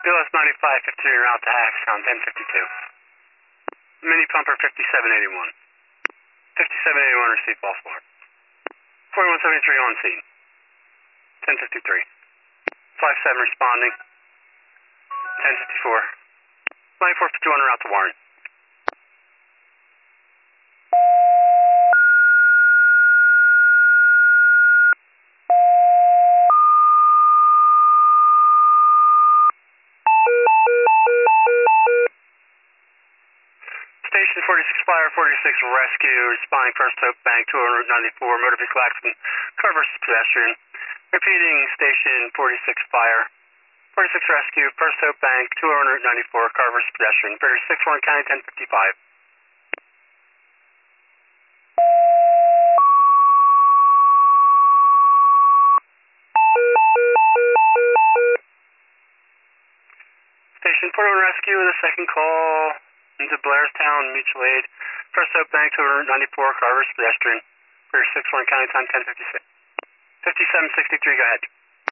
BLS 95, 15 route to Axon, 1052. Mini pumper 5781. 5781 received false alarm. 4173 on scene. 1053. 57 responding. 1054. 9451 route to Warren. Station 46 Fire, 46 Rescue, responding First Hope Bank, 294, motor vehicle accident, car versus pedestrian. Repeating, Station 46 Fire, 46 Rescue, First Hope Bank, 294, car versus pedestrian, 36 Warren County, 1055. Station 41 Rescue with a second call into Blairstown Mutual Aid. First Hope Bank, 294, car versus pedestrian. 36 Warren County, time 1056. 5763, go ahead.